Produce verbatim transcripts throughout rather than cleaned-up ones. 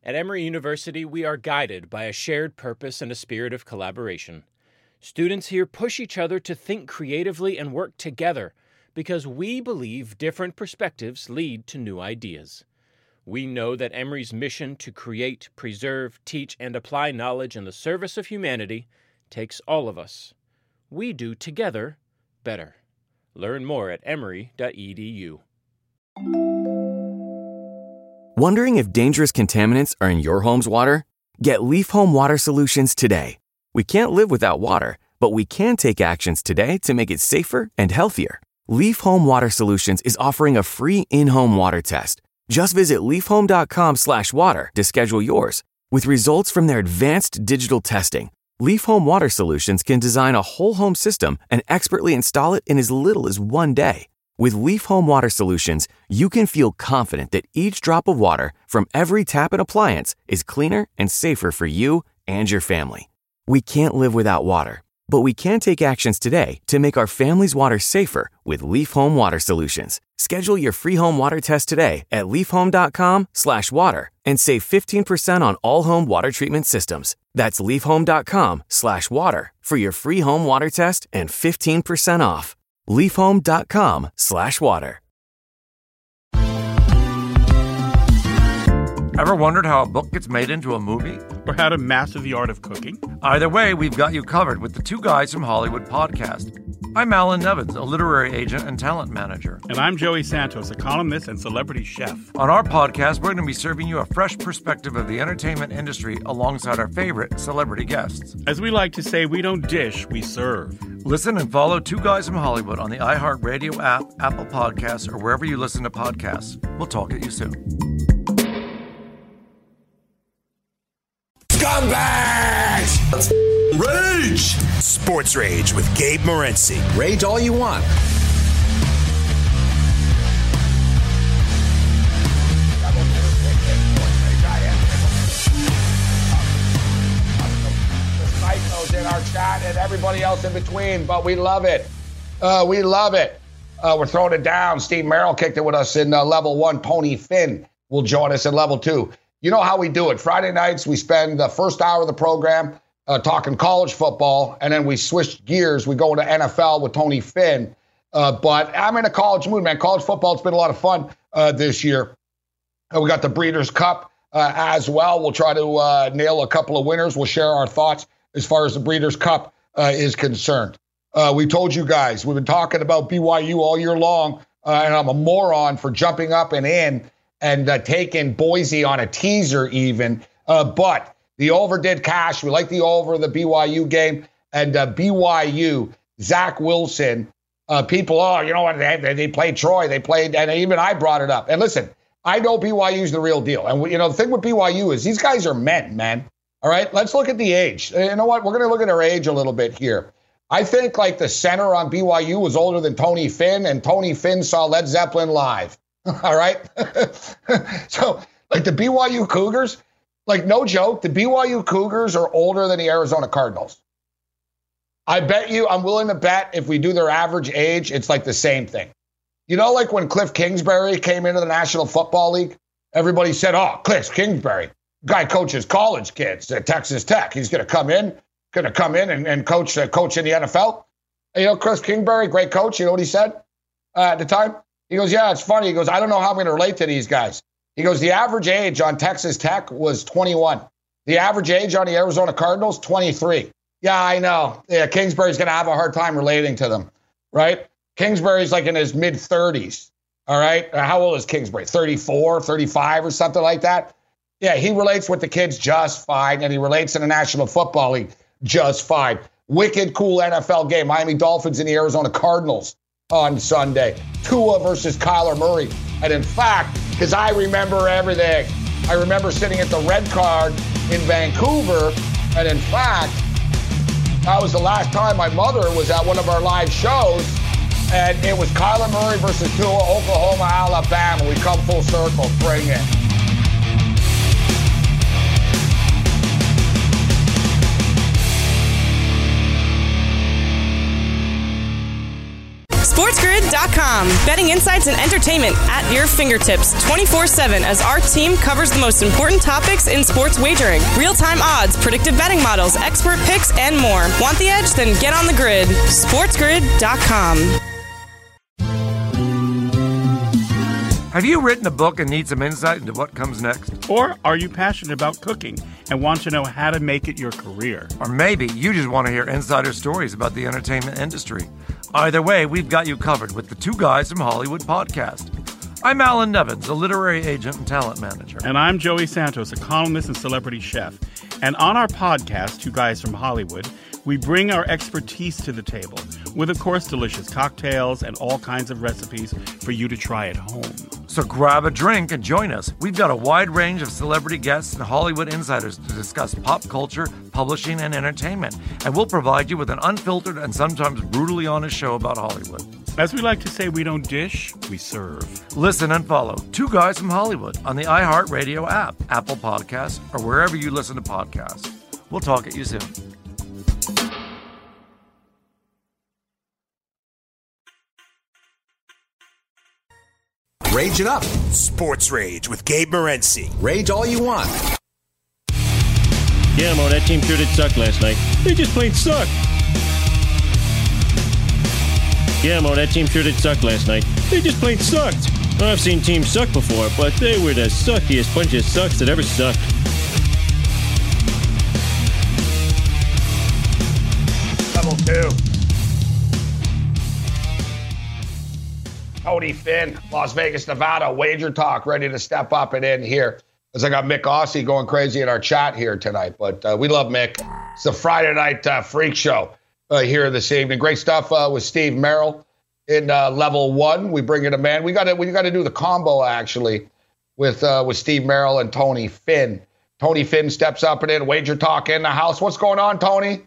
At Emory University, we are guided by a shared purpose and a spirit of collaboration. Students here push each other to think creatively and work together because we believe different perspectives lead to new ideas. We know that Emory's mission to create, preserve, teach, and apply knowledge in the service of humanity takes all of us. We do together better. Learn more at emory dot e d u. Wondering if dangerous contaminants are in your home's water? Get Leaf Home Water Solutions today. We can't live without water, but we can take actions today to make it safer and healthier. Leaf Home Water Solutions is offering a free in-home water test. Just visit leaf home dot com slash water to schedule yours. With results from their advanced digital testing, Leaf Home Water Solutions can design a whole home system and expertly install it in as little as one day. With Leaf Home Water Solutions, you can feel confident that each drop of water from every tap and appliance is cleaner and safer for you and your family. We can't live without water, but we can take actions today to make our family's water safer with Leaf Home Water Solutions. Schedule your free home water test today at leaf home dot com slash water and save fifteen percent on all home water treatment systems. That's leaf home dot com slash water for your free home water test and fifteen percent off. leaf home dot com slash water. Ever wondered how a book gets made into a movie? Or how to master the art of cooking? Either way, we've got you covered with the Two Guys from Hollywood podcast. I'm Alan Nevins, a literary agent and talent manager. And I'm Joey Santos, a columnist and celebrity chef. On our podcast, we're going to be serving you a fresh perspective of the entertainment industry alongside our favorite celebrity guests. As we like to say, we don't dish, we serve. Listen and follow Two Guys from Hollywood on the iHeartRadio app, Apple Podcasts, or wherever you listen to podcasts. We'll talk at you soon. Scumbags! Let's rage! Sports Rage with Gabe Morency. Rage all you want. In our chat and everybody else in between, but we love it. Uh, we love it. Uh, we're throwing it down. Steve Merrill kicked it with us in uh, level one. Tony Finn will join us in level two. You know how we do it. Friday nights, we spend the first hour of the program uh, talking college football, and then we switch gears. We go into N F L with Tony Finn. Uh, but I'm in a college mood, man. College football, it's been a lot of fun uh, this year. Uh, we got the Breeders' Cup uh, as well. We'll try to uh, nail a couple of winners. We'll share our thoughts as far as the Breeders' Cup uh, is concerned. Uh, we told you guys, we've been talking about B Y U all year long, uh, and I'm a moron for jumping up and in and uh, taking Boise on a teaser even. Uh, but the over did cash. We like the over the B Y U game. And uh, B Y U, Zach Wilson, uh, people, oh, you know what, they, they played Troy. They played, and even I brought it up. And listen, I know B Y U's the real deal. And, we, you know, the thing with B Y U is these guys are men, man. All right, let's look at the age. You know what? We're going to look at their age a little bit here. I think like the center on B Y U was older than Tony Finn, and Tony Finn saw Led Zeppelin live. All right? So, like the B Y U Cougars, like no joke, the B Y U Cougars are older than the Arizona Cardinals. I bet you, I'm willing to bet if we do their average age, it's like the same thing. You know, like when Cliff Kingsbury came into the National Football League, everybody said, oh, Cliff Kingsbury. Guy coaches college kids at Texas Tech. He's going to come in, going to come in and, and coach uh, coach in the N F L. And, you know, Chris Kingsbury, great coach. You know what he said uh, at the time? He goes, yeah, it's funny. He goes, I don't know how I'm going to relate to these guys. He goes, the average age on Texas Tech was twenty-one. The average age on the Arizona Cardinals, twenty-three. Yeah, I know. Yeah, Kingsbury's going to have a hard time relating to them, right? Kingsbury's like in his mid-thirties, all right? How old is Kingsbury? thirty-four, thirty-five or something like that? Yeah, he relates with the kids just fine, and he relates in the National Football League just fine. Wicked cool N F L game. Miami Dolphins and the Arizona Cardinals on Sunday. Tua versus Kyler Murray. And in fact, because I remember everything, I remember sitting at the Red Card in Vancouver, and in fact, that was the last time my mother was at one of our live shows, and it was Kyler Murray versus Tua, Oklahoma, Alabama. We come full circle. Bring it. SportsGrid dot com. Betting insights and entertainment at your fingertips twenty-four seven as our team covers the most important topics in sports wagering. Real-time odds, predictive betting models, expert picks, and more. Want the edge? Then get on the grid. sports grid dot com. Have you written a book and need some insight into what comes next? Or are you passionate about cooking and want to know how to make it your career? Or maybe you just want to hear insider stories about the entertainment industry. Either way, we've got you covered with the Two Guys from Hollywood podcast. I'm Alan Nevins, a literary agent and talent manager. And I'm Joey Santos, a columnist and celebrity chef. And on our podcast, Two Guys from Hollywood, we bring our expertise to the table with, of course, delicious cocktails and all kinds of recipes for you to try at home. So grab a drink and join us. We've got a wide range of celebrity guests and Hollywood insiders to discuss pop culture, publishing, and entertainment. And we'll provide you with an unfiltered and sometimes brutally honest show about Hollywood. As we like to say, we don't dish, we serve. Listen and follow Two Guys from Hollywood on the iHeartRadio app, Apple Podcasts, or wherever you listen to podcasts. We'll talk at you soon. Rage it up. Sports Rage with Gabe Morency. Rage all you want. Yeah, Mo, that team sure did suck last night. They just plain sucked. Yeah, Mo, that team sure did suck last night. They just plain sucked. Well, I've seen teams suck before, but they were the suckiest bunch of sucks that ever sucked. Level two. Tony Finn, Las Vegas, Nevada, Wager Talk, ready to step up and in here. As I got Mick Aussie going crazy in our chat here tonight, but uh, we love Mick. It's the Friday night uh, freak show uh, here this evening. Great stuff uh, with Steve Merrill in uh, level one. We bring in a man. We got to we got to do the combo actually with uh, with Steve Merrill and Tony Finn. Tony Finn steps up and in. Wager Talk in the house. What's going on, Tony?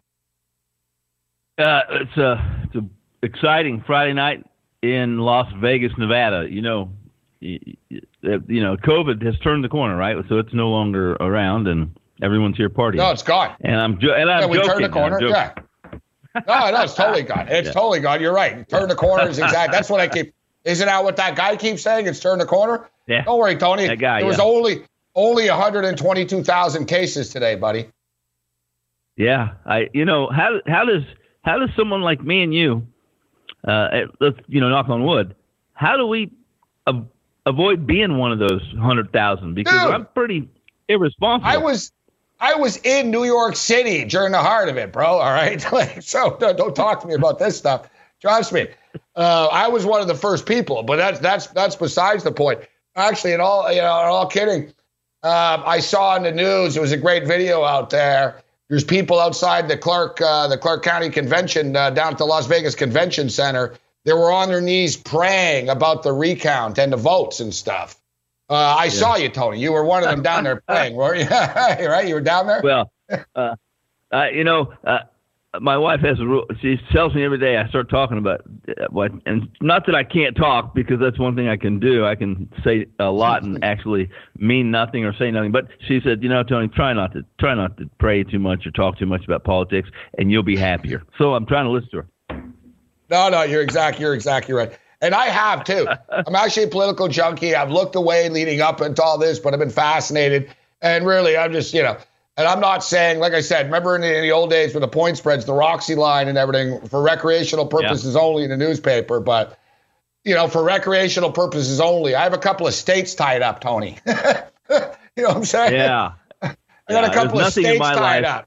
Uh, it's a it's a exciting Friday night in Las Vegas, Nevada. You know, you, you know, COVID has turned the corner, right? So it's no longer around, and everyone's here partying. No, it's gone. And I'm jo- and I'm yeah, we joking. turned the corner. Yeah. No, no, it's totally gone. It's yeah. totally gone. You're right. Turn the corner is exact. That's what I keep. Isn't that what that guy keeps saying? It's turn the corner. Yeah. Don't worry, Tony. That guy. There was yeah. only only one hundred twenty-two thousand cases today, buddy. Yeah, I. You know how how does how does someone like me and you, uh, let's you know, knock on wood, how do we av- avoid being one of those one hundred thousand? Because Dude, I'm pretty irresponsible. I was. I was in New York City during the heart of it, bro. All right. Like, so don't, don't talk to me about this stuff. Trust me. Uh, I was one of the first people, but that's that's that's besides the point. Actually, in all you know, in all kidding, uh, I saw in the news. It was a great video out there. There's people outside the Clark uh, the Clark County Convention uh, down at the Las Vegas Convention Center. They were on their knees praying about the recount and the votes and stuff. Uh, I yeah. saw you, Tony. You were one of them down there playing, were you? Right? You were down there? Well, uh, uh, you know, uh, my wife has a rule. She tells me every day I start talking about what, and not that I can't talk, because that's one thing I can do. I can say a lot and actually mean nothing or say nothing. But she said, you know, Tony, try not to try not to pray too much or talk too much about politics, and you'll be happier. So I'm trying to listen to her. No, no, you're exactly, you're exactly right. And I have, too. I'm actually a political junkie. I've looked away leading up into all this, but I've been fascinated. And really, I'm just, you know, and I'm not saying, like I said, remember in the, in the old days with the point spreads, the Roxy line and everything, for recreational purposes yeah. only in the newspaper. But, you know, for recreational purposes only. I have a couple of states tied up, Tony. You know what I'm saying? Yeah. I got yeah, a couple of states in tied life.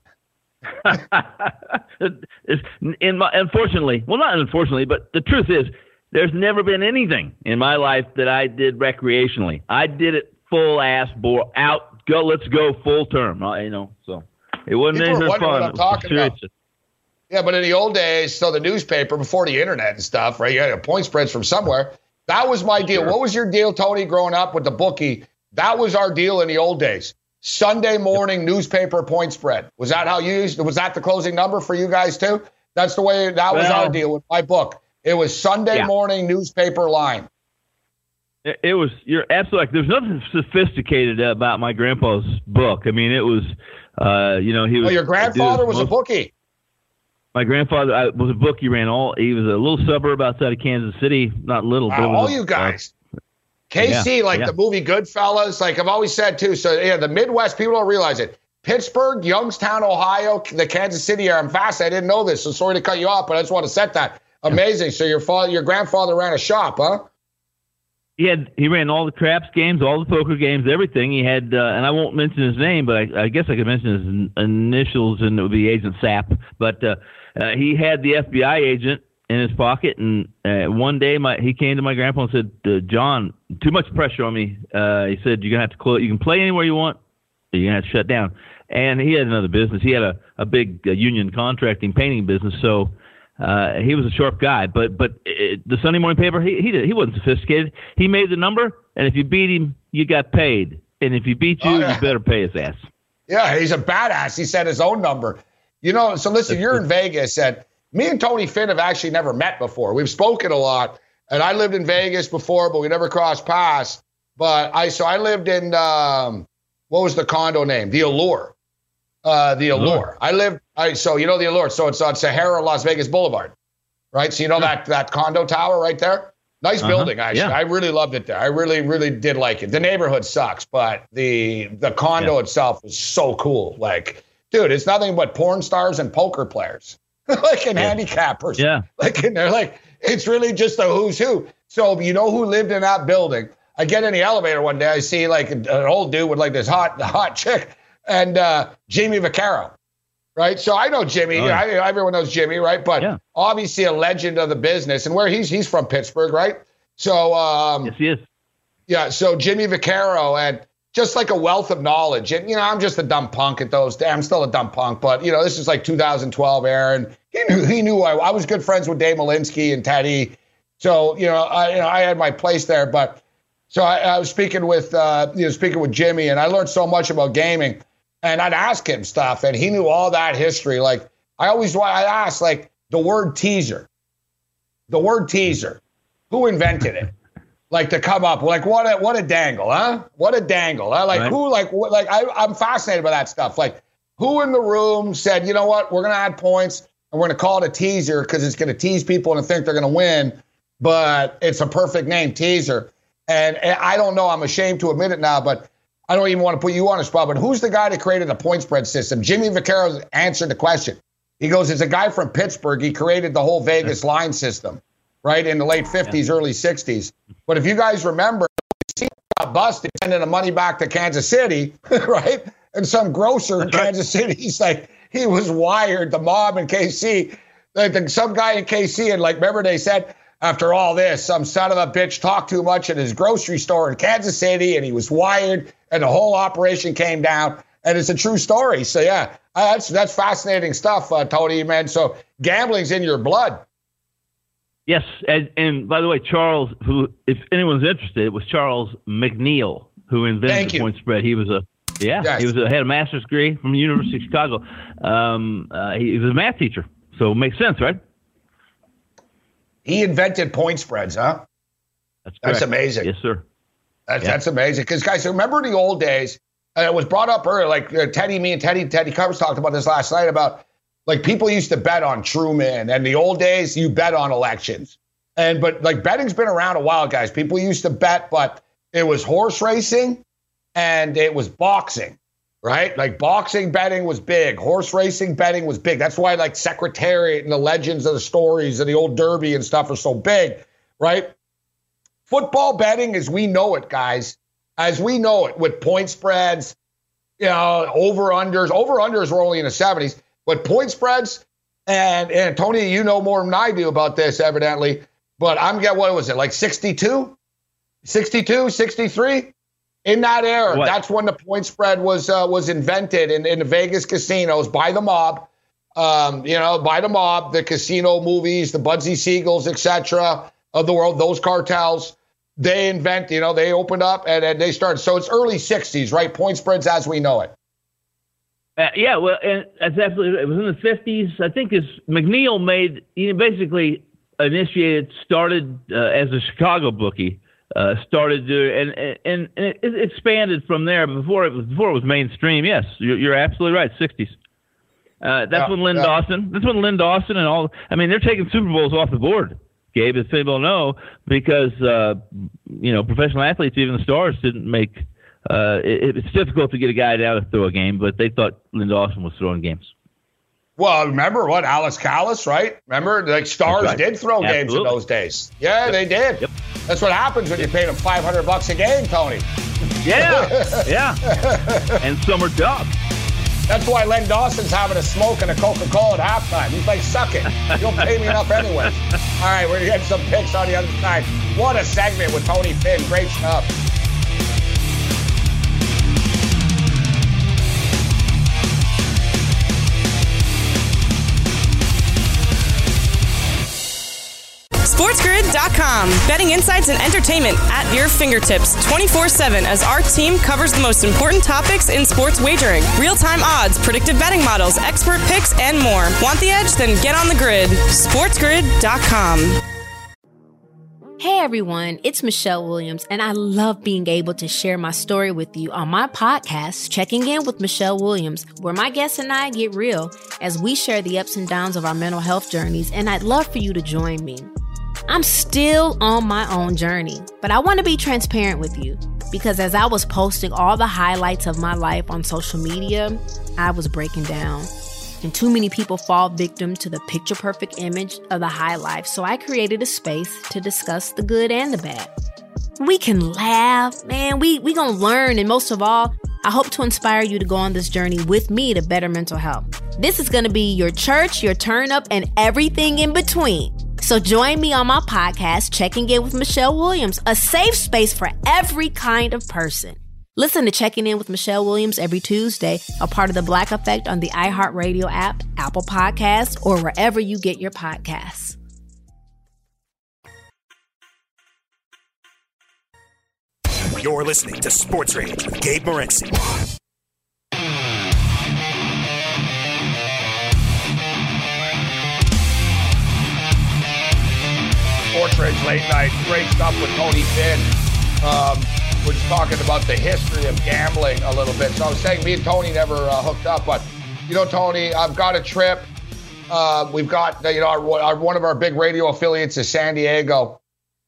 up. it's, in my, unfortunately, well, not unfortunately, but the truth is, there's never been anything in my life that I did recreationally. I did it full ass bore out. Go, let's go full term. You know, so it wasn't People anything fun. What I'm talking about. Yeah, but in the old days, so the newspaper before the internet and stuff, right? You had point spreads from somewhere. That was my deal. Sure. What was your deal, Tony, growing up with the bookie? That was our deal in the old days. Sunday morning newspaper point spread. Was that how you used? Was that the closing number for you guys too? That's the way. That was well, our deal with my book. It was Sunday yeah. morning newspaper line. It, it was, you're absolutely, there's nothing sophisticated about my grandpa's book. I mean, it was, uh, you know, he was. Well, your grandfather was, was a bookie. My grandfather I, was a bookie. He ran all. He was a little suburb outside of Kansas City. Not little. Wow, but all a, you guys. Uh, K C, yeah, like yeah. the movie Goodfellas, like I've always said too. So yeah, the Midwest, people don't realize it. Pittsburgh, Youngstown, Ohio, the Kansas City area. I'm fast. I didn't know this, so sorry to cut you off, but I just want to set that. Amazing. So your father, your grandfather ran a shop, huh? He had he ran all the craps games, all the poker games, everything. He had, uh, and I won't mention his name, but I, I guess I could mention his in- initials, and it would be Agent Sapp. But uh, uh, he had the F B I agent in his pocket, and uh, one day my he came to my grandpa and said, uh, "John, too much pressure on me." Uh, he said, "You're gonna have to close. You can play anywhere you want, or you're gonna have to shut down." And he had another business. He had a a big uh, union contracting painting business, so. Uh, he was a sharp guy, but but it, the Sunday morning paper, he he did, he wasn't sophisticated. He made the number, and if you beat him, you got paid. And if he beat you, oh, yeah. you better pay his ass. Yeah, he's a badass. He said his own number. You know, so listen, you're in Vegas, and me and Tony Finn have actually never met before. We've spoken a lot, and I lived in Vegas before, but we never crossed paths. But I so I lived in um, what was the condo name? The Allure. Uh, the Allure. Allure. I lived, I, so you know the Allure. So it's on Sahara, Las Vegas Boulevard, right? So you know that that condo tower right there? Nice uh-huh. building, actually. Yeah. I really loved it there. I really, really did like it. The neighborhood sucks, but the the condo yeah. itself was so cool. Like, dude, it's nothing but porn stars and poker players, like in yeah. handicappers. Yeah. Like, and they're like, it's really just a who's who. So you know who lived in that building? I get in the elevator one day, I see like an old dude with like this hot, hot chick. And uh, Jimmy Vaccaro, right? So I know Jimmy. Oh, yeah. I, everyone knows Jimmy, right? But yeah. obviously a legend of the business. And where he's he's from Pittsburgh, right? So um, yes, he is. Yeah. So Jimmy Vaccaro, and just like a wealth of knowledge. And you know, I'm just a dumb punk at those days. I'm still a dumb punk, but you know, this is like two thousand twelve era, and he knew he knew I, I was good friends with Dave Malinsky and Teddy. So you know, I you know I had my place there, but so I, I was speaking with uh, you know speaking with Jimmy, and I learned so much about gaming. And I'd ask him stuff, and he knew all that history. Like, I always, I asked, like, the word teaser. The word teaser. Who invented it? Like, to come up, like, what a, what a dangle, huh? What a dangle, huh? Like, right. who, like, what, like, I, I'm fascinated by that stuff. Like, who in the room said, you know what, we're going to add points, and we're going to call it a teaser because it's going to tease people and think they're going to win, but it's a perfect name, teaser. And, and I don't know, I'm ashamed to admit it now, but I don't even want to put you on a spot, but who's the guy that created the point spread system? Jimmy Vaccaro answered the question. He goes, it's a guy from Pittsburgh. He created the whole Vegas line system, right, in the late fifties, yeah. early sixties. But if you guys remember, he got busted sending the money back to Kansas City, right? And some grocer in Kansas City, he's like, he was wired, the mob in K C. Like some guy in K C, and like, remember they said, after all this, some son of a bitch talked too much at his grocery store in Kansas City, and he was wired, and the whole operation came down. And it's a true story. So, yeah, that's that's fascinating stuff, uh, Tony, man. So gambling's in your blood. Yes, and, and by the way, Charles, who, if anyone's interested, it was Charles McNeil who invented the point spread. He was a yeah, yes. he was a, had a master's degree from the University of Chicago. Um, uh, he, he was a math teacher, so it makes sense, right? He invented point spreads, huh? That's, that's amazing. Yes, sir. That's, yeah. that's amazing. Because, guys, remember in the old days, and it was brought up earlier, like uh, Teddy, me and Teddy, Teddy Covers talked about this last night about, like, people used to bet on Truman. And the old days, you bet on elections. And, but, like, betting's been around a while, guys. People used to bet, but it was horse racing and it was boxing. Right? Like boxing betting was big. Horse racing betting was big. That's why like Secretariat and the legends of the stories and the old Derby and stuff are so big, right? Football betting as we know it, guys, as we know it with point spreads, you know, over-unders. Over-unders were only in the seventies, but point spreads, and, and Tony, you know more than I do about this, evidently, but I'm getting, what was it, like sixty-two? sixty-two, sixty-three? In that era, what? That's when the point spread was uh, was invented in, in the Vegas casinos by the mob. Um, you know, by the mob, the casino movies, the Bugsy Siegels, et cetera, of the world, those cartels, they invent, you know, they opened up and, and they started. So it's early sixties, right? Point spreads as we know it. Uh, yeah, well, and that's absolutely, it was in the fifties. I think as McNeil made, you know, basically initiated, started uh, as a Chicago bookie. Uh, started to, and, and, and it, it expanded from there. Before it was before it was mainstream. Yes, you're, you're absolutely right. sixties. Uh, that's yeah, when Lynn yeah. Dawson. That's when Lynn Dawson and all. I mean, they're taking Super Bowls off the board, Gabe, as people know, because uh, you know professional athletes, even the stars, didn't make. Uh, it, it's difficult to get a guy down to throw a game, but they thought Lynn Dawson was throwing games. Well, remember what Alice Callis, right? Remember, like stars right. did throw Absolutely. games in those days. Yeah, yep. they did. Yep. That's what happens when you pay them five hundred bucks a game, Tony. Yeah, yeah. And summer jobs. That's why Len Dawson's having a smoke and a Coca-Cola at halftime. He's like, suck it. You don't pay me enough anyway. All right, we're getting some picks on the other side. What a segment with Tony Finn. Great stuff. SportsGrid dot com. Betting insights and entertainment at your fingertips twenty-four seven as our team covers the most important topics in sports wagering. Real-time odds, predictive betting models, expert picks, and more. Want the edge? Then get on the grid. SportsGrid dot com. Hey everyone, it's Michelle Williams, and I love being able to share my story with you on my podcast, Checking In with Michelle Williams, where my guests and I get real as we share the ups and downs of our mental health journeys, and I'd love for you to join me. I'm still on my own journey, but I want to be transparent with you because as I was posting all the highlights of my life on social media, I was breaking down. And too many people fall victim to the picture-perfect image of the high life, so I created a space to discuss the good and the bad. We can laugh, man, we we gonna learn, and most of all, I hope to inspire you to go on this journey with me to better mental health. This is gonna be your church, your turn-up, and everything in between. So join me on my podcast, Checking In with Michelle Williams, a safe space for every kind of person. Listen to Checking In with Michelle Williams every Tuesday, a part of the Black Effect on the iHeartRadio app, Apple Podcasts, or wherever you get your podcasts. You're listening to Sports Rage with Gabe Morency. Sports Rage Late Night. Great stuff with Tony Finn. Um, we're just talking about the history of gambling a little bit. So I was saying me and Tony never uh, hooked up, but, you know, Tony, I've got a trip. Uh, we've got, you know, our, our, one of our big radio affiliates is San Diego.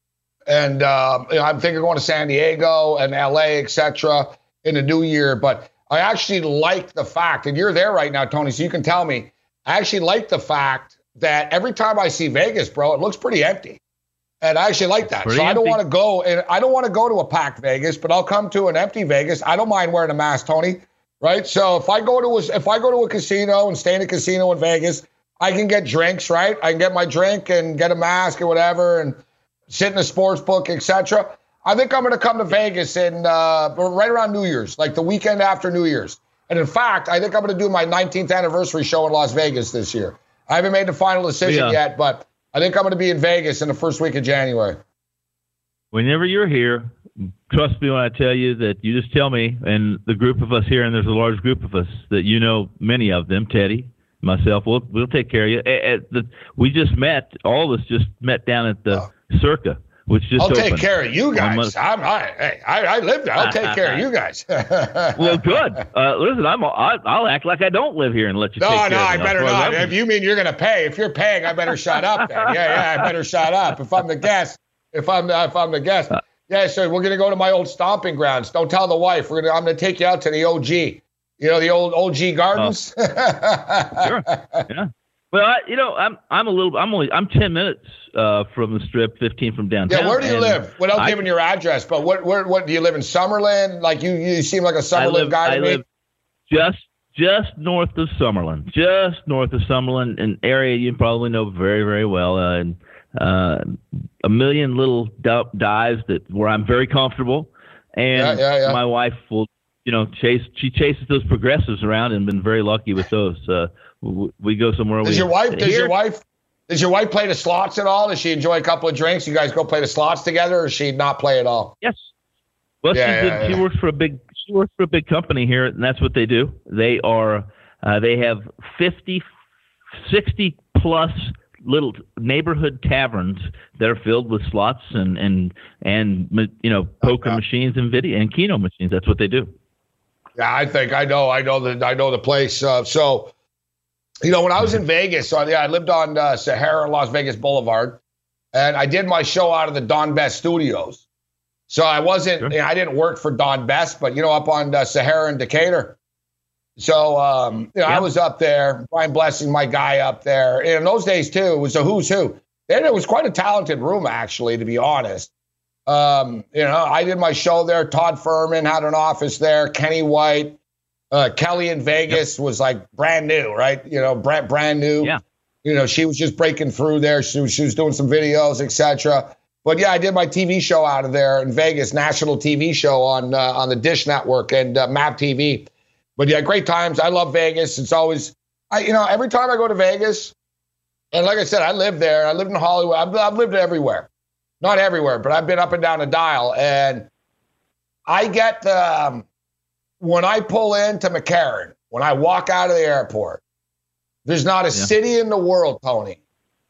And uh, you know, I'm thinking of going to San Diego and L A, et cetera, in the new year. But I actually like the fact, and you're there right now, Tony, so you can tell me, I actually like the fact that every time I see Vegas, bro, it looks pretty empty. And I actually like that. Pretty so I don't empty. want to go, and I don't want to go to a packed Vegas, but I'll come to an empty Vegas. I don't mind wearing a mask, Tony. Right? So if I go to a, if I go to a casino and stay in a casino in Vegas, I can get drinks, right? I can get my drink and get a mask or whatever, and sit in a sports book, et cetera. I think I'm going to come to Vegas in uh, right around New Year's, like the weekend after New Year's. And in fact, I think I'm going to do my nineteenth anniversary show in Las Vegas this year. I haven't made the final decision Yeah. yet, but I think I'm going to be in Vegas in the first week of January. Whenever you're here, trust me when I tell you that you just tell me, and the group of us here, and there's a large group of us that you know many of them, Teddy, myself, we'll we'll take care of you. At, at the, we just met, all of us just met down at the Oh. Circa, which just I'll take opened. care of you guys. Almost- I'm, I, hey, I, I live there. I'll take care of you guys. Well, good. Uh, listen, I'm, I, I'll act like I don't live here and let you No, take care no, of I me. better I'll not. throw If you mean you're going to pay, if you're paying, I better shut up then. Yeah, yeah, I better shut up. If I'm the guest, if I'm if I'm the guest. Yeah, so we're going to go to my old stomping grounds. Don't tell the wife. We're gonna, I'm going to take you out to the O G. You know, the old O G Gardens? Oh. Sure. Yeah. Well, I, you know, I'm I'm a little I'm only I'm ten minutes uh, from the Strip, fifteen from downtown. Yeah, where do you and live? Without I, giving your address, but what where what do you live in Summerlin? Like you you seem like a Summerlin I live, guy to I me. live just just north of Summerlin, just north of Summerlin, an area you probably know very very well, uh, and uh, a million little d- dives that where I'm very comfortable, and Yeah, yeah, yeah. my wife will, you know, chase she chases those progressives around and been very lucky with those. Uh, we, we go somewhere. Does we, your wife? Does here, your wife? Does your wife play the slots at all? Does she enjoy a couple of drinks? You guys go play the slots together, or does she not play at all? Yes. Well, Yeah, she, yeah, did, yeah. she works for a big she works for a big company here, and that's what they do. They are uh, they have fifty, sixty plus little neighborhood taverns that are filled with slots and and and you know poker Okay. machines and video and keno machines. That's what they do. Yeah, I think I know. I know the I know the place. Uh, so you know, when I was in Vegas, so yeah, I lived on uh, Sahara, Las Vegas Boulevard, and I did my show out of the Don Best Studios. So I wasn't, sure. you know, I didn't work for Don Best, but, you know, up on uh, Sahara and Decatur. So, um, you know, yep. I was up there, Brian Blessing, my guy up there. And in those days, too, it was a who's who. And it was quite a talented room, actually, to be honest. Um, you know, I did my show there. Todd Furman had an office there. Kenny White. Uh, Kelly in Vegas yep. was like brand new, right? You know, brand, brand new. Yeah. You know, she was just breaking through there. She was, she was doing some videos, et cetera. But yeah, I did my T V show out of there in Vegas, national T V show on uh, on the Dish Network and uh, Map T V. But yeah, great times. I love Vegas. It's always, I you know, every time I go to Vegas, and like I said, I live there. I lived in Hollywood. I've, I've lived everywhere. Not everywhere, but I've been up and down the dial. And I get the... Um, when I pull into McCarran, when I walk out of the airport, there's not a yeah. city in the world, Tony,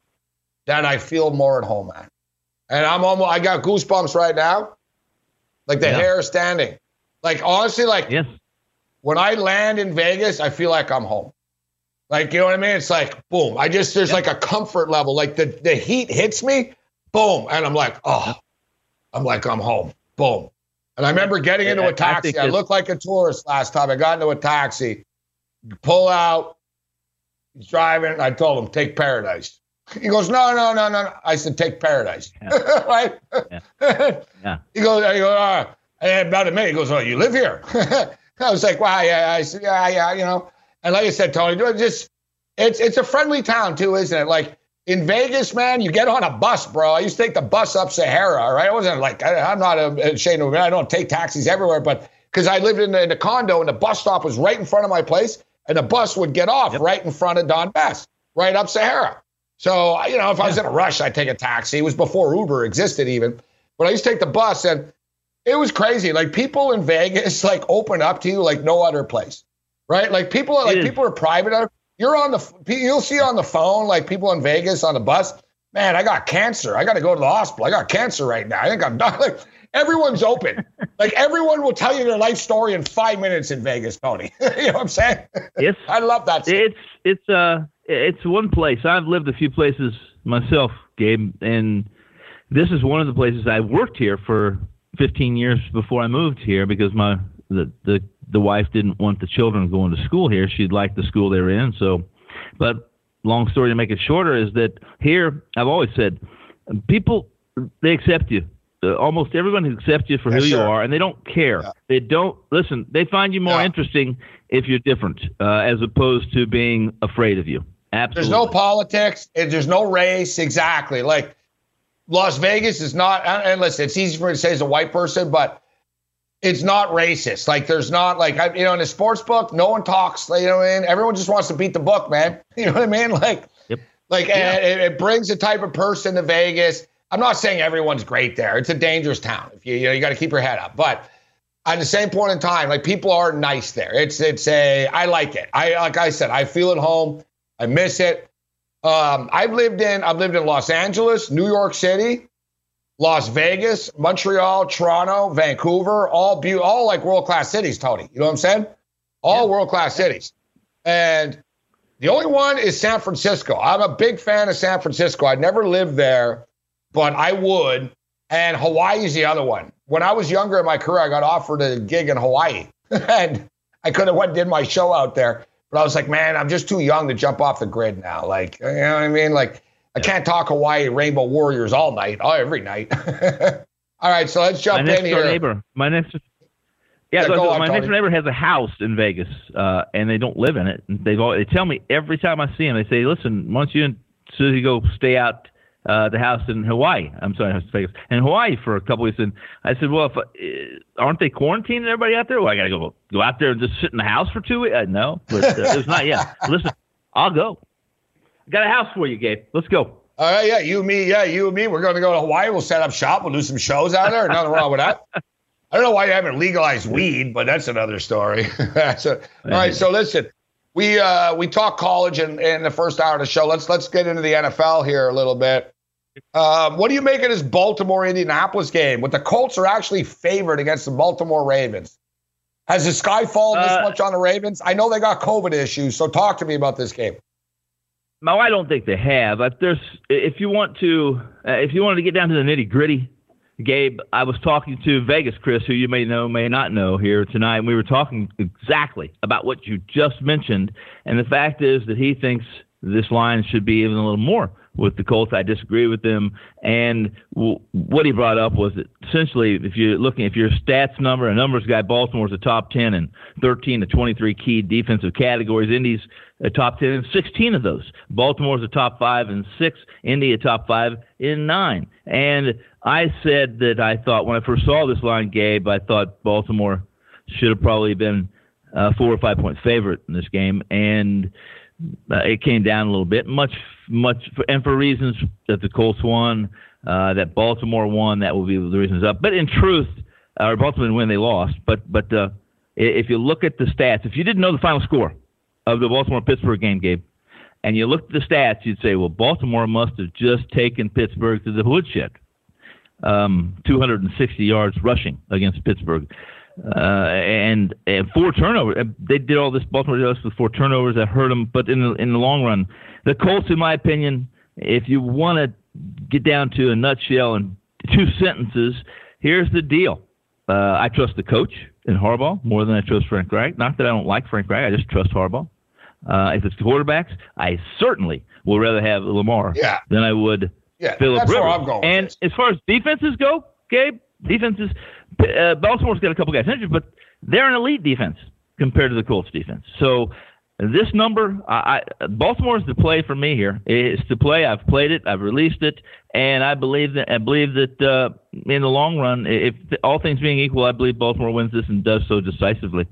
that I feel more at home at. And I'm almost, I got goosebumps right now. Like the yeah. hair is standing. Like, honestly, like yes. when I land in Vegas, I feel like I'm home. Like, you know what I mean? It's like, boom. I just, there's yeah. like a comfort level. Like the, the heat hits me, boom. And I'm like, oh, I'm like, I'm home. Boom. And I remember getting into a taxi. I, I looked like a tourist last time. I got into a taxi, pull out, he's driving. I told him, take Paradise. He goes, no, no, no, no. I said, take Paradise. Yeah. right? Yeah. yeah. He goes, I go, uh, and about a minute, he goes, oh, you live here? I was like, wow, yeah. I said, yeah, yeah, you know. And like I said, Tony, just it's it's a friendly town too, isn't it? Like, in Vegas, man, you get on a bus, bro. I used to take the bus up Sahara, all right? I wasn't like, I, I'm not ashamed of it. I don't take taxis everywhere, but because I lived in the, in the condo and the bus stop was right in front of my place, and the bus would get off yep. right in front of Don Best, right up Sahara. So, you know, if yeah. I was in a rush, I'd take a taxi. It was before Uber existed even. But I used to take the bus, and it was crazy. Like, people in Vegas, like, open up to you like no other place, right? Like, people are, like, people are private. You're on the, you'll see on the phone, like people in Vegas on the bus, man, I got cancer. I got to go to the hospital. I got cancer right now. I think I'm done. Like, everyone's open. Like, everyone will tell you their life story in five minutes in Vegas, Tony. You know what I'm saying? Yes. I love that stuff. It's, it's, uh, it's one place. I've lived a few places myself, Gabe, and this is one of the places I worked here for fifteen years before I moved here because my, the, the, the wife didn't want the children going to school here. She liked the school they were in. So, but long story to make it shorter is that here, I've always said, people, they accept you. Uh, almost everyone accepts you for yeah, who sure. you are, and they don't care. Yeah. They don't, listen, they find you more yeah. interesting if you're different, uh, as opposed to being afraid of you. Absolutely. There's no politics. There's no race. Exactly. Like, Las Vegas is not, and listen, it's easy for me to say as a white person, but it's not racist. Like, there's not, like, I, you know, in a sports book, no one talks, you know what I mean? Everyone just wants to beat the book, man. You know what I mean? Like, yep. like yeah. it, it brings a type of person to Vegas. I'm not saying everyone's great there. It's a dangerous town. If you, you know, you got to keep your head up. But at the same point in time, like, people are nice there. It's, it's a, I like it. I, like I said, I feel at home. I miss it. Um, I've lived in, I've lived in Los Angeles, New York City, Las Vegas, Montreal, Toronto, Vancouver, all be- all like world-class cities, Tony. You know what I'm saying? All yeah. world-class cities. And the only one is San Francisco. I'm a big fan of San Francisco. I'd never lived there, but I would. And Hawaii is the other one. When I was younger in my career, I got offered a gig in Hawaii. And I could have went and did my show out there. But I was like, man, I'm just too young to jump off the grid now. Like, you know what I mean? Like, I can't talk Hawaii Rainbow Warriors all night, oh, every night. All right, so let's jump my next in here. Neighbor, my next, yeah, yeah so, on, my Tony. next door neighbor has a house in Vegas, uh, and they don't live in it. And they've all, they tell me every time I see them, they say, "Listen, why don't you and Susie go stay out uh, the house in Hawaii?" I'm sorry, Vegas, in Hawaii for a couple weeks. And I said, "Well, if, uh, aren't they quarantining everybody out there? Well, I got to go go out there and just sit in the house for two weeks." Uh, no, but uh, it's not yet. Listen, I'll go. Got a house for you, Gabe. Let's go. All right, yeah, you, me, yeah, you and me. We're going to go to Hawaii. We'll set up shop. We'll do some shows out there. Nothing wrong with that. I don't know why you haven't legalized weed, but that's another story. so, all right, so listen, we uh, we talk college in, in the first hour of the show. Let's let's get into the N F L here a little bit. Um, what do you make of this Baltimore-Indianapolis game? What the Colts are actually favored against the Baltimore Ravens. Has the sky fallen this uh, much on the Ravens? I know they got COVID issues, so talk to me about this game. No, I don't think they have. If there's, if you want to, uh, if you wanted to get down to the nitty gritty, Gabe, I was talking to Vegas Chris, who you may know, may not know, here tonight, and we were talking exactly about what you just mentioned. And the fact is that he thinks this line should be even a little more with the Colts. I disagree with him. And w- what he brought up was that essentially, if you're looking, if you're a stats number, a numbers guy, Baltimore's a top ten in thirteen to twenty-three key defensive categories. Indy's a top ten in sixteen of those. Baltimore's a top five in six. Indy a top five in nine. And I said that I thought when I first saw this line, Gabe, I thought Baltimore should have probably been a four or five point favorite in this game. And Uh, it came down a little bit, much, much, for, and for reasons that the Colts won, uh, that Baltimore won, that will be the reasons up. But in truth, uh, Baltimore didn't win, they lost. But but uh, if you look at the stats, if you didn't know the final score of the Baltimore-Pittsburgh game, Gabe, and you looked at the stats, you'd say, well, Baltimore must have just taken Pittsburgh to the woodshed. Um, two hundred sixty yards rushing against Pittsburgh. Uh, and, and four turnovers. They did all this, Baltimore did this with four turnovers that hurt them. But in the, in the long run, the Colts, in my opinion, if you want to get down to a nutshell in two sentences, here's the deal. Uh, I trust the coach in Harbaugh more than I trust Frank Reich. Not that I don't like Frank Reich, I just trust Harbaugh. Uh, if it's the quarterbacks, I certainly will rather have Lamar yeah. than I would yeah, Philip that's Rivers. Where I'm going and as far as defenses go, Gabe, defenses, uh, Baltimore's got a couple guys injured, but they're an elite defense compared to the Colts defense. So this number, I, I, Baltimore's the play for me here. It's the play. I've played it. I've released it, and I believe that. I believe that uh, in the long run, if all things being equal, I believe Baltimore wins this and does so decisively.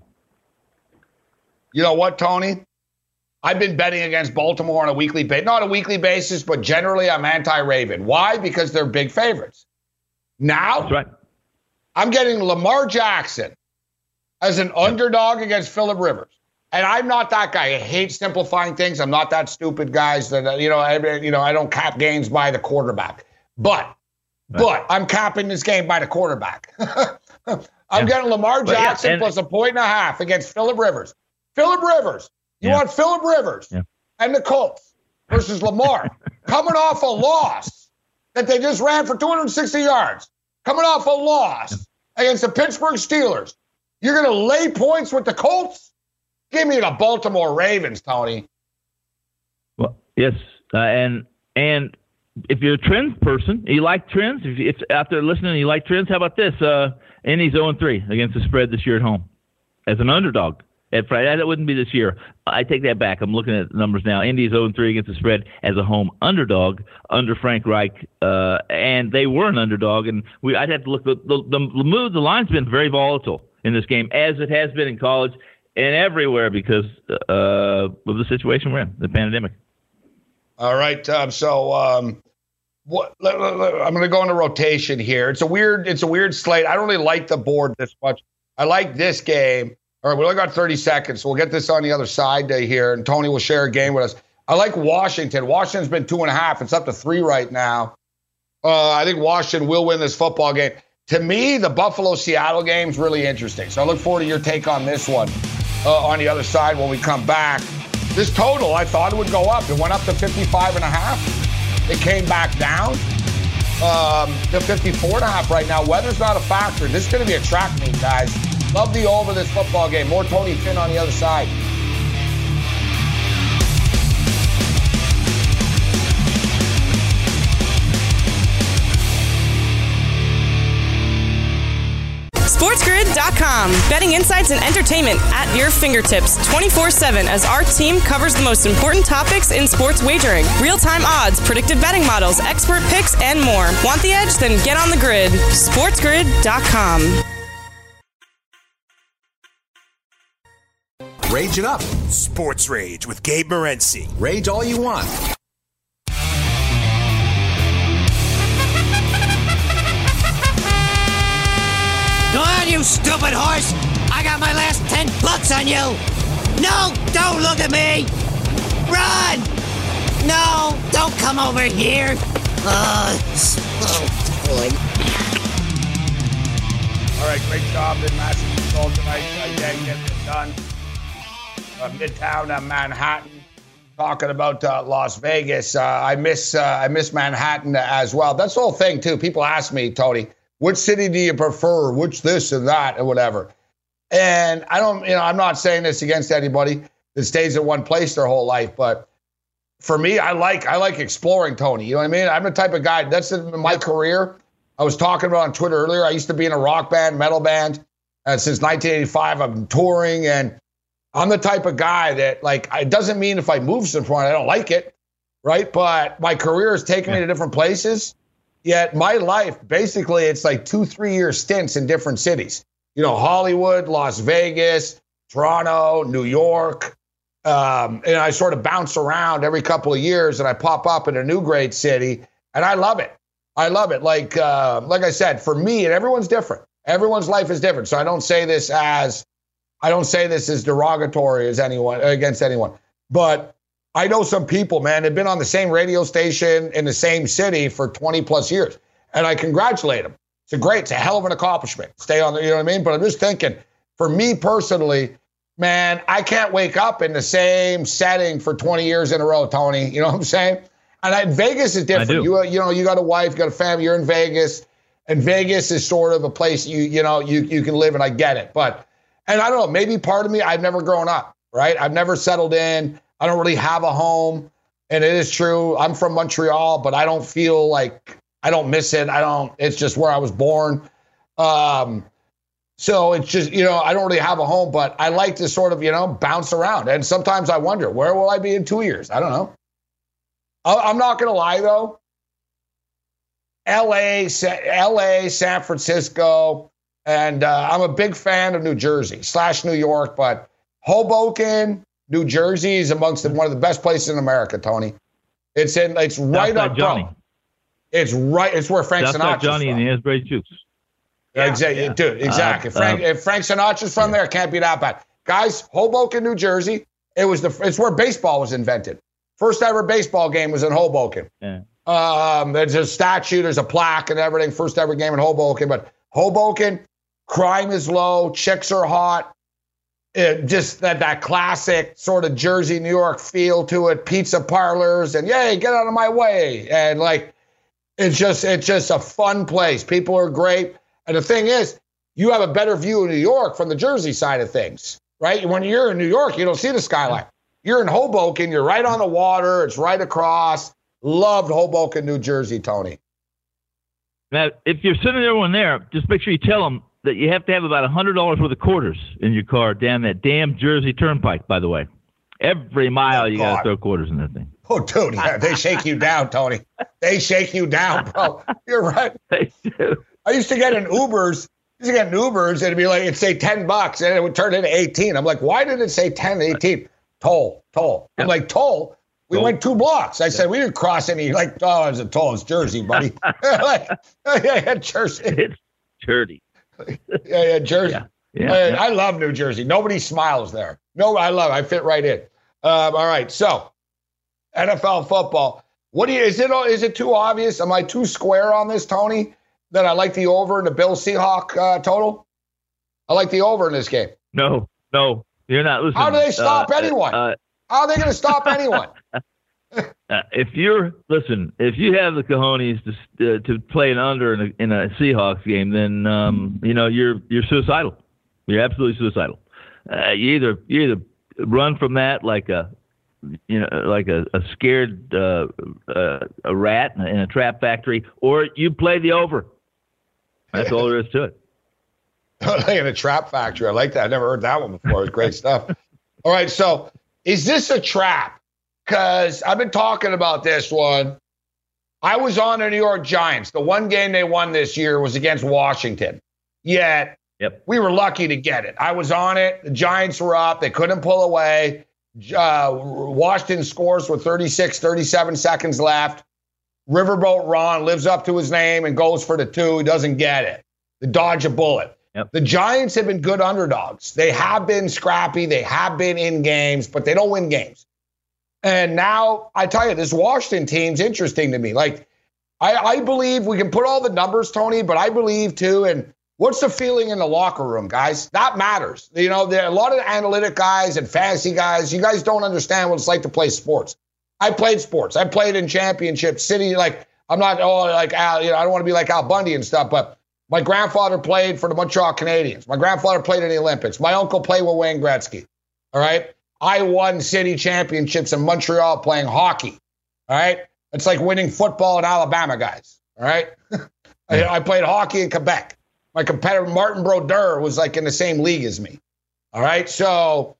You know what, Tony? I've been betting against Baltimore on a weekly basis, not a weekly basis, but generally I'm anti-Raven. Why? Because they're big favorites. Now, that's right. I'm getting Lamar Jackson as an underdog against Philip Rivers. And I'm not that guy. I hate simplifying things. I'm not that stupid, guys. That you know, I, you know, I don't cap games by the quarterback. But, right. but I'm capping this game by the quarterback. I'm yeah. getting Lamar Jackson yeah, plus a point and a half against Philip Rivers. Philip Rivers. You yeah. want Philip Rivers yeah. and the Colts versus Lamar coming off a loss that they just ran for two hundred sixty yards, coming off a loss against the Pittsburgh Steelers. You're going to lay points with the Colts? Give me the Baltimore Ravens, Tony. Well, yes, uh, and and if you're a trends person, you like trends. If, if after listening, you like trends. How about this? Uh, Indy's oh and three against the spread this year at home as an underdog. At Friday, that wouldn't be this year. I take that back. I'm looking at the numbers now. Indy's oh and three against the spread as a home underdog under Frank Reich, uh, and they were an underdog. And we, I'd have to look. The, the, the move, the line's been very volatile in this game, as it has been in college and everywhere because uh, of the situation we're in, the pandemic. All right. Um, so um, what? Let, let, let, I'm going to go into rotation here. It's a weird. It's a weird slate. I don't really like the board this much. I like this game. All right, we only got thirty seconds, so we'll get this on the other side here, and Tony will share a game with us. I like Washington. Washington's been two and a half. It's up to three right now. Uh, I think Washington will win this football game. To me, the Buffalo-Seattle game is really interesting, so I look forward to your take on this one uh, on the other side when we come back. This total, I thought it would go up. It went up to fifty-five and a half. It came back down um, to fifty-four and a half right now. Weather's not a factor. This is going to be a track meet, guys. Love the over this football game. More Tony Finn on the other side. SportsGrid dot com. Betting insights and entertainment at your fingertips twenty-four seven as our team covers the most important topics in sports wagering. Real-time odds, predictive betting models, expert picks, and more. Want the edge? Then get on the grid. SportsGrid dot com. Rage it up. Sports Rage with Gabe Morency. Rage all you want. Go on, you stupid horse. I got my last ten bucks on you. No, don't look at me. Run. No, don't come over here. Uh, oh, boy. All right, great job in massive result tonight. Uh, yeah, getting it done. Uh, Midtown uh, Manhattan. talking about uh, Las Vegas. Uh, I miss uh, I miss Manhattan as well. That's the whole thing too. People ask me, Tony, which city do you prefer? Which this and that and whatever. And I don't, you know, I'm not saying this against anybody that stays in one place their whole life, but for me, I like I like exploring, Tony. You know what I mean? I'm the type of guy. That's in my career. I was talking about on Twitter earlier. I used to be in a rock band, metal band, and since nineteen eighty-five, I've been touring, and I'm the type of guy that, like, it doesn't mean if I move somewhere I don't like it, right? But my career has taken me to different places. Yet my life, basically, it's like two, three-year stints in different cities. You know, Hollywood, Las Vegas, Toronto, New York. Um, and I sort of bounce around every couple of years, and I pop up in a new great city, and I love it. I love it. Like, uh, like I said, for me, and everyone's different. Everyone's life is different. So I don't say this as I don't say this as derogatory as anyone against anyone, but I know some people, man, they've been on the same radio station in the same city for twenty plus years, and I congratulate them. It's a great, it's a hell of an accomplishment. Stay on the, you know what I mean? But I'm just thinking, for me personally, man, I can't wake up in the same setting for twenty years in a row, Tony. You know what I'm saying? And I, Vegas is different. You, you know, you got a wife, you got a family, you're in Vegas, and Vegas is sort of a place you, you know, you you can live, and I get it, but. And I don't know, maybe part of me, I've never grown up, right? I've never settled in. I don't really have a home. And it is true, I'm from Montreal, but I don't feel like, I don't miss it. I don't, it's just where I was born. Um, so it's just, you know, I don't really have a home, but I like to sort of, you know, bounce around. And sometimes I wonder, where will I be in two years? I don't know. I'm not going to lie, though. L A, L A, San Francisco, and uh, I'm a big fan of New Jersey slash New York, but Hoboken, New Jersey is amongst the, one of the best places in America, Tony. It's in, it's right up Johnny. It's right. It's where Frank That's Sinatra's Johnny from. and the Asbury Jukes. Yeah, exactly, yeah. Dude. Exactly. Uh, Frank, uh, if Frank Sinatra's from yeah. there, it can't be that bad, guys. Hoboken, New Jersey. It was the. It's where baseball was invented. First ever baseball game was in Hoboken. Yeah. Um, there's a statue, there's a plaque, and everything. First ever game in Hoboken, but Hoboken. Crime is low, chicks are hot, it, just that, that classic sort of Jersey, New York feel to it, pizza parlors, and yay, get out of my way. And like, it's just, it's just a fun place. People are great. And the thing is, you have a better view of New York from the Jersey side of things, right? When you're in New York, you don't see the skyline. You're in Hoboken, you're right on the water, it's right across. Loved Hoboken, New Jersey, Tony. Now, if you're sending everyone there, just make sure you tell them that you have to have about one hundred dollars worth of quarters in your car down that damn Jersey Turnpike, by the way. Every mile oh, you got to throw quarters in that thing. Oh, dude, yeah, they shake you down, Tony. They shake you down, bro. You're right. They do. I used to get in Ubers. I used to get in Ubers, and it'd be like, it'd say ten bucks, and it would turn into eighteen. I'm like, why did it say ten, eighteen? Toll, toll. I'm like, toll? We went two blocks. I said, we didn't cross any. Like, oh, it's a toll. It's Jersey, buddy. like, yeah, yeah, Jersey. It's Jersey. yeah, yeah, Jersey. Yeah, yeah, I, yeah. I love New Jersey. Nobody smiles there. No, I love it. I fit right in. Um, all right, so N F L football. What do you? Is it? Is it too obvious? Am I too square on this, Tony? That I like the over in the Bill Seahawk uh, total. I like the over in this game. No, no, you're not listening. How do they stop uh, anyone? Uh, How are they going to stop anyone? Uh, if you're listen, if you have the cojones to uh, to play an under in a, in a Seahawks game, then um, you know you're you're suicidal. You're absolutely suicidal. Uh, you either you either run from that like a you know like a, a scared uh, uh, a rat in a trap factory, or you play the over. That's all there is to it. In a trap factory, I like that. I never heard that one before. It's great stuff. All right, so is this a trap? Because I've been talking about this one. I was on the New York Giants. The one game they won this year was against Washington. Yet, yep. we were lucky to get it. I was on it. The Giants were up. They couldn't pull away. Uh, Washington scores with thirty-six, thirty-seven seconds left. Riverboat Ron lives up to his name and goes for the two. He doesn't get it. They dodge a bullet. Yep. The Giants have been good underdogs. They have been scrappy. They have been in games, but they don't win games. And now, I tell you, this Washington team's interesting to me. Like, I, I believe we can put all the numbers, Tony, but I believe, too, and What's the feeling in the locker room, guys? That matters. You know, there are a lot of analytic guys and fantasy guys. You guys don't understand what it's like to play sports. I played sports. I played in championship city. Like, I'm not, oh, like Al, you know, I don't want to be like Al Bundy and stuff, but my grandfather played for the Montreal Canadiens. My grandfather played in the Olympics. My uncle played with Wayne Gretzky. All right. I won city championships in Montreal playing hockey. All right. It's like winning football in Alabama, guys. All right. I, I played hockey in Quebec. My competitor, Martin Brodeur, was like in the same league as me. All right. So,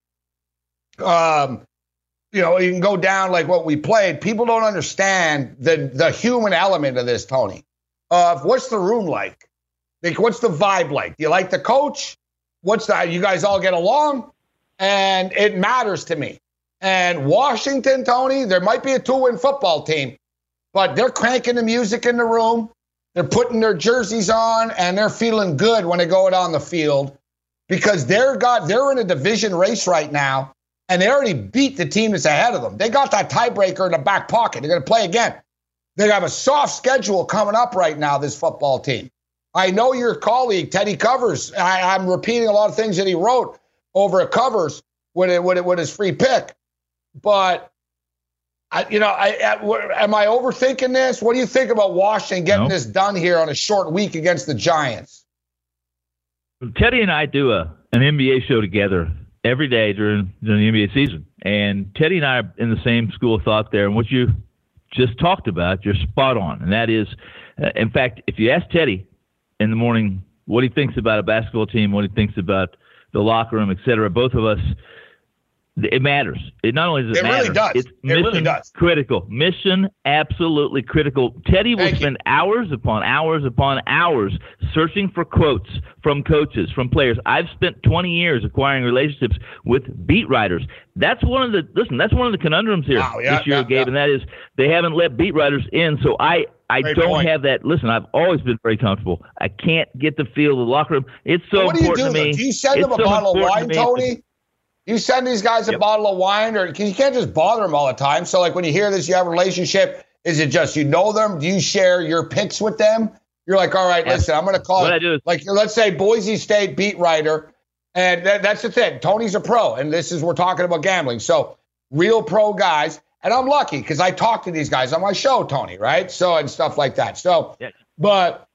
um, you know, you can go down like what we played. People don't understand the, the human element of this, Tony. Uh, what's the room like? Like, what's the vibe like? Do you like the coach? What's that? You guys all get along? And it matters to me. And Washington, Tony, there might be a two-win football team, but they're cranking the music in the room. They're putting their jerseys on, and they're feeling good when they go out on the field because they're got they're in a division race right now, and they already beat the team that's ahead of them. They got that tiebreaker in the back pocket. They're going to play again. They have a soft schedule coming up right now, this football team. I know your colleague, Teddy Covers. I, I'm repeating a lot of things that he wrote over at Covers with, it, with, it, with his free pick. But, I, you know, I, I, am I overthinking this? What do you think about Washington getting No. this done here on a short week against the Giants? Teddy and I do a an N B A show together every day during, during the N B A season. And Teddy and I are in the same school of thought there. And what you just talked about, you're spot on. And that is, uh, in fact, if you ask Teddy in the morning what he thinks about a basketball team, what he thinks about the locker room, et cetera, both of us, it matters. It not only does it, It matter, really does. it's It mission really does. critical. Mission absolutely critical. Teddy will Thank you. spend hours upon hours upon hours searching for quotes from coaches, from players. I've spent twenty years acquiring relationships with beat writers. That's one of the listen. That's one of the conundrums here Wow, yeah, this year, yeah, Gabe, yeah. and that is they haven't let beat writers in. So I. I Great don't point. have that. Listen, I've always been very comfortable. I can't get the feel of the locker room. It's so What do you important do? to me. though? Do you send It's them a so bottle of important wine, to me. Tony? You send these guys a Yep. bottle of wine, or because you can't just bother them all the time. So, like when you hear this, you have a relationship. Is it just you know them? Do you share your picks with them? You're like, all right, Yeah. listen, I'm going to call What it. I do is- like, let's say Boise State beat writer, and that, that's the thing. Tony's a pro, and this is we're talking about gambling. So, real pro guys, and I'm lucky because I talk to these guys on my show, Tony, right? So and stuff like that. So, Yeah. but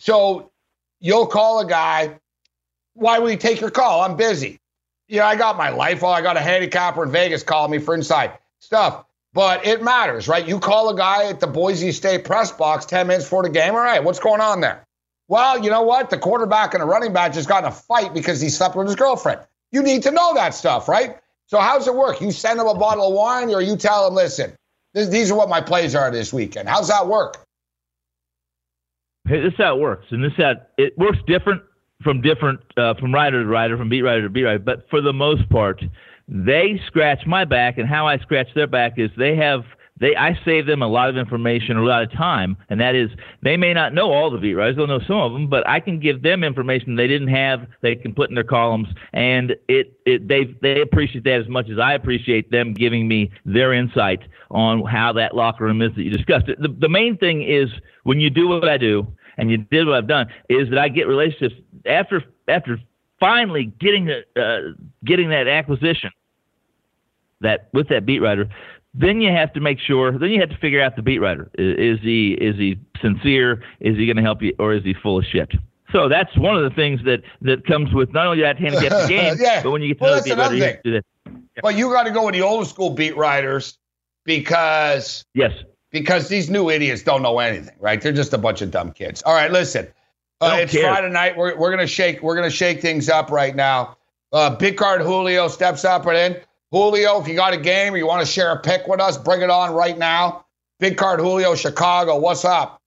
so you'll call a guy. Why would he take your call? I'm busy. Yeah, I got my life. Oh, I got a handicapper in Vegas calling me for inside stuff. But it matters, right? You call a guy at the Boise State press box ten minutes before the game. All right, what's going on there? Well, you know what? The quarterback and the running back just got in a fight because he slept with his girlfriend. You need to know that stuff, right? So how's it work? You send him a bottle of wine or you tell him, listen, this, these are what my plays are this weekend. How's that work? Hey, this is how it works, and this is how it works different from different uh, from writer to writer, from beat writer to beat writer. But for the most part, they scratch my back, and how I scratch their back is they have they I save them a lot of information, a lot of time, and that is they may not know all the beat writers, they'll know some of them, but I can give them information they didn't have, they can put in their columns, and it it they they appreciate that as much as I appreciate them giving me their insight on how that locker room is that you discussed. The the main thing is when you do what I do. And you did what I've done, is that I get relationships after after finally getting the uh, getting that acquisition that with that beat writer. Then you have to make sure. Then you have to figure out the beat writer. Is, is he is he sincere? Is he going to help you, or is he full of shit? So that's one of the things that, that comes with not only that handicap the game, Yeah. but when you get to Well, know the that's beat writer, you another have to do that. But you got to go with the old school beat writers because Yes. because these new idiots don't know anything, right? They're just a bunch of dumb kids. All right, listen. Uh, Don't it's care. Friday night. We're we're gonna shake we're gonna shake things up right now. Uh, Big Card Julio steps up and in. Julio, if you got a game or you want to share a pick with us, bring it on right now. Big Card Julio, Chicago. What's up?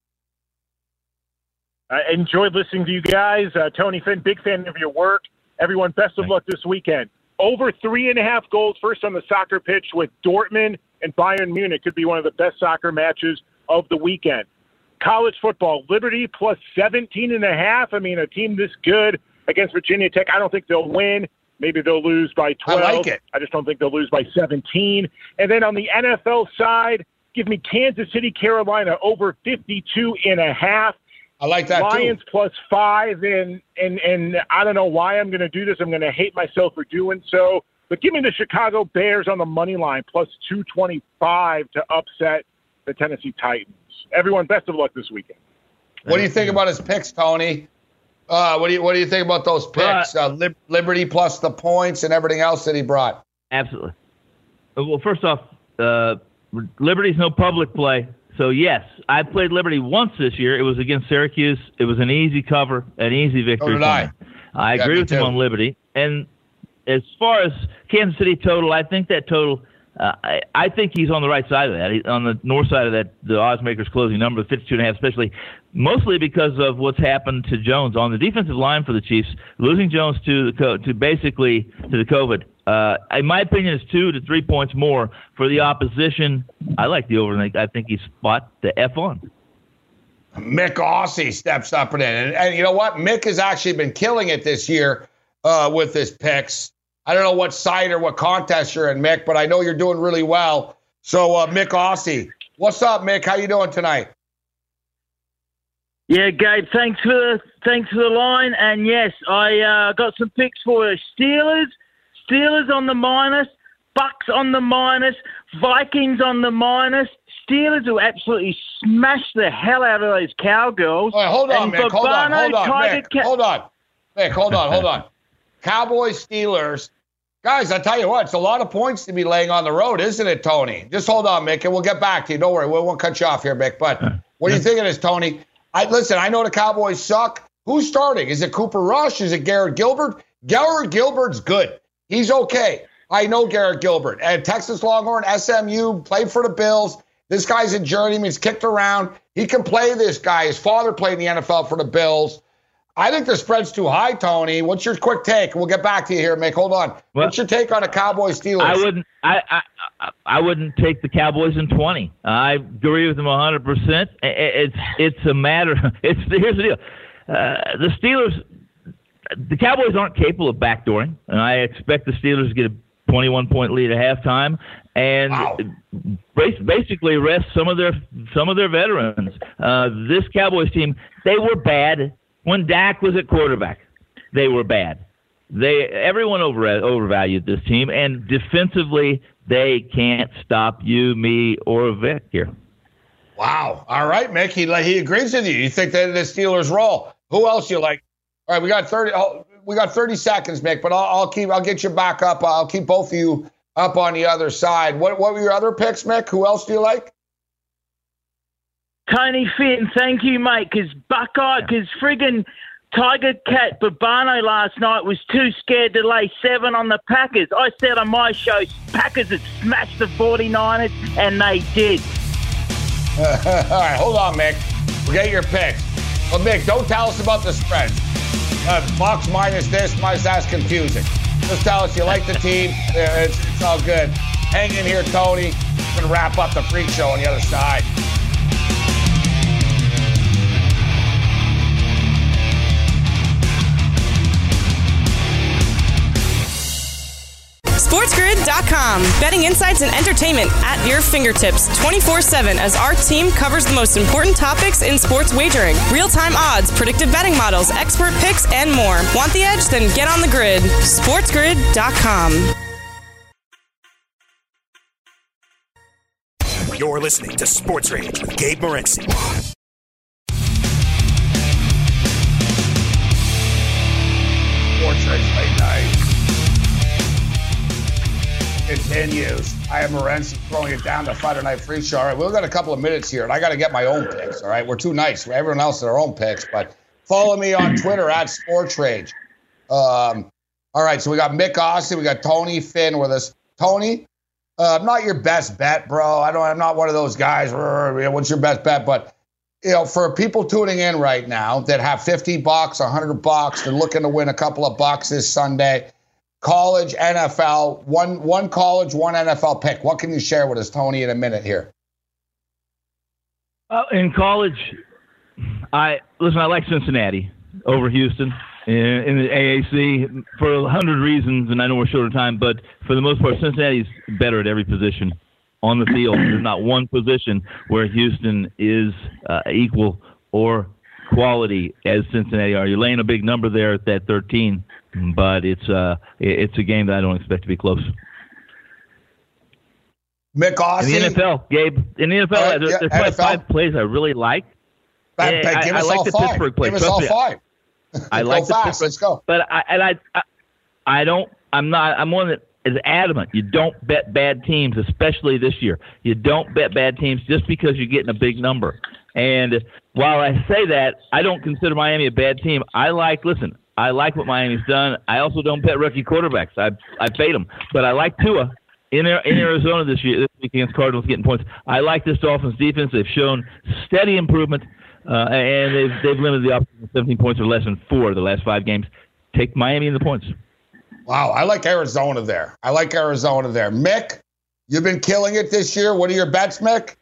I enjoyed listening to you guys. Uh, Tony Finn, big fan of your work. Everyone, best of luck this weekend. Over three and a half goals first on the soccer pitch with Dortmund and Bayern Munich. Could be one of the best soccer matches of the weekend. College football, Liberty plus seventeen and a half. I mean, a team this good against Virginia Tech, I don't think they'll win. Maybe they'll lose by twelve. I like it. I just don't think they'll lose by seventeen. And then on the N F L side, give me Kansas City, Carolina over fifty-two and a half. I like that Lions too. plus five, and, and, and I don't know why I'm going to do this. I'm going to hate myself for doing so. But give me the Chicago Bears on the money line, plus two twenty-five to upset the Tennessee Titans. Everyone, best of luck this weekend. What do you think about his picks, Tony? Uh, what do you What do you think about those picks? Uh, Lib- Liberty plus the points and everything else that he brought. Absolutely. Well, first off, uh, Liberty's no public play. So, yes, I played Liberty once this year. It was against Syracuse. It was an easy cover, an easy victory. So did I. I Yeah, agree me with him too. on Liberty. And as far as Kansas City total, I think that total, uh, I, I think he's on the right side of that. He, on the north side of that, the odds makers closing number, fifty-two and a half, especially, mostly because of what's happened to Jones on the defensive line for the Chiefs, losing Jones to the co- to basically to the COVID. Uh, in my opinion, it's two to three points more for the opposition. I like the over. I think he's spot the F on. Mick Aussie steps up and in. And, and you know what? Mick has actually been killing it this year uh, with his picks. I don't know what site or what contest you're in, Mick, but I know you're doing really well. So, uh, Mick Aussie, what's up, Mick? How you doing tonight? Yeah, Gabe, thanks for the, thanks for the line. And, yes, I uh, got some picks for you. Steelers, Steelers on the minus, Bucks on the minus, Vikings on the minus. Steelers will absolutely smash the hell out of those Cowgirls. All right, hold on, and Mick. Hold on, Barbano, hold on, Tiger Mick. Ca- Hold on. Mick, hold on, hold on. Cowboys, Steelers. Guys, I tell you what, it's a lot of points to be laying on the road, isn't it, Tony? Just hold on, Mick, and we'll get back to you. Don't worry, we won't cut you off here, Mick. But what do you think of this, Tony? I, listen, I know the Cowboys suck. Who's starting? Is it Cooper Rush? Is it Garrett Gilbert? Garrett Gilbert's good. He's okay. I know Garrett Gilbert. And Texas Longhorn, S M U, played for the Bills. This guy's a journeyman. He's kicked around. He can play this guy. His father played in the N F L for the Bills. I think the spread's too high, Tony. What's your quick take? We'll get back to you here, Mick. Hold on. Well, What's your take on the Cowboys Steelers? I wouldn't. I, I I I wouldn't take the Cowboys in twenty. I agree with them a hundred percent. It's it's a matter. It's here's the deal. Uh, the Steelers, the Cowboys aren't capable of backdooring, and I expect the Steelers to get a twenty-one point lead at halftime and wow. basically rest some of their some of their veterans. Uh, this Cowboys team, they were bad when Dak was at quarterback. They were bad. They everyone over overvalued this team, and defensively they can't stop you, me, or Vic here. Wow. All right, Mick. He he agrees with you. You think that the Steelers roll? Who else you like? All right, we got thirty. Oh, we got thirty seconds, Mick. But I'll, I'll keep. I'll get you back up. I'll keep both of you up on the other side. What What were your other picks, Mick? Who else do you like? Tony Finn, thank you, mate, because Buckeye, because friggin' Tiger Cat Barbano last night was too scared to lay seven on the Packers. I said on my show, Packers had smashed the forty-niners, and they did. All right, hold on, Mick. We'll get your picks. But, Mick, don't tell us about the spread. Uh, Bucks minus this, minus that's confusing. Just tell us you like the team. Yeah, it's, it's all good. Hang in here, Tony. We're going to wrap up the freak show on the other side. SportsGrid dot com. Betting insights and entertainment at your fingertips twenty-four seven as our team covers the most important topics in sports wagering. Real-time odds, predictive betting models, expert picks, and more. Want the edge? Then get on the grid. SportsGrid dot com. You're listening to Sports Rage with Gabe Morency. Sports Rage late night continues. I am Morency throwing it down to Friday Night Free Show. All right, we've got a couple of minutes here, and I got to get my own picks. All right, we're too nice. Everyone else has their own picks, but follow me on Twitter at Sports Rage. Um, all right, so we got Mick Austin, we got Tony Finn with us. Tony, uh, I'm not your best bet, bro. I don't. I'm not one of those guys. What's your best bet? But you know, for people tuning in right now that have fifty bucks, a hundred bucks, they're looking to win a couple of bucks this Sunday. College, N F L, one one college, one N F L pick. What can you share with us, Tony, in a minute here? Uh, in college, I listen. I like Cincinnati over Houston in, in the A A C for a hundred reasons, and I know we're short of time, but for the most part, Cincinnati's better at every position on the field. There's not one position where Houston is uh, equal or quality as Cincinnati are. You're laying a big number there at that thirteen, but it's uh it's a game that I don't expect to be close. Mick Aussie. In the N F L, Gabe. In the N F L, uh, there's, yeah, there's N F L. five plays I really like. Bad, bad, I, give I us like all the five. Pittsburgh play. Give us Trust all me. five. I Go like the fast. Pittsburgh. Let's go. But I and I, I I don't. I'm not. I'm one that is adamant. You don't bet bad teams, especially this year. You don't bet bad teams just because you're getting a big number. And while I say that, I don't consider Miami a bad team. I like. Listen, I like what Miami's done. I also don't bet rookie quarterbacks. I I fade them, but I like Tua. In, in Arizona this year, this week against Cardinals, getting points. I like this Dolphins defense. They've shown steady improvement, uh, and they've they've limited the option to seventeen points or less in four of the last five games. Take Miami in the points. Wow, I like Arizona there. I like Arizona there. Mick, you've been killing it this year. What are your bets, Mick?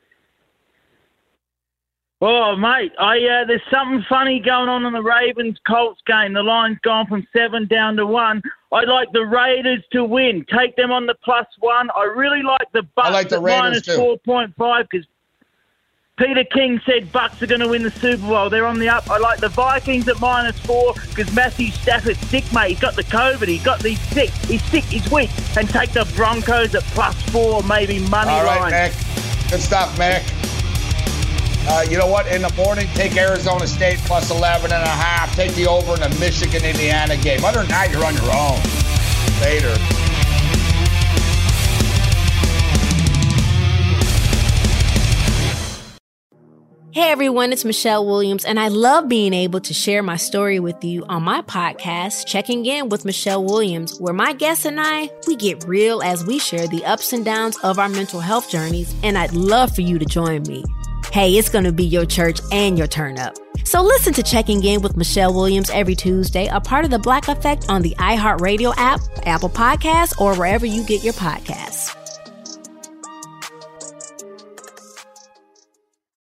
Oh, mate, I uh, there's something funny going on in the Ravens-Colts game. The line's gone from seven down to one. I like the Raiders to win. Take them on the plus one. I really like the Bucks like the at Raiders minus too. four point five because Peter King said Bucks are going to win the Super Bowl. They're on the up. I like the Vikings at minus four because Matthew Stafford's sick, mate. He's got the COVID. He's got the sick. He's sick. He's weak. And take the Broncos at plus four, maybe money All right, line. Mick. Good stuff, Mick. Uh, you know what? In the morning, take Arizona State plus eleven and a half. Take the over in the Michigan-Indiana game. Other than that, you're on your own. Later. Hey everyone, it's Michelle Williams, and I love being able to share my story with you on my podcast, Checking In with Michelle Williams, where my guests and I, we get real as we share the ups and downs of our mental health journeys, and I'd love for you to join me. Hey, it's going to be your church and your turn up. So listen to Checking In with Michelle Williams every Tuesday, a part of the Black Effect on the iHeartRadio app, Apple Podcasts, or wherever you get your podcasts.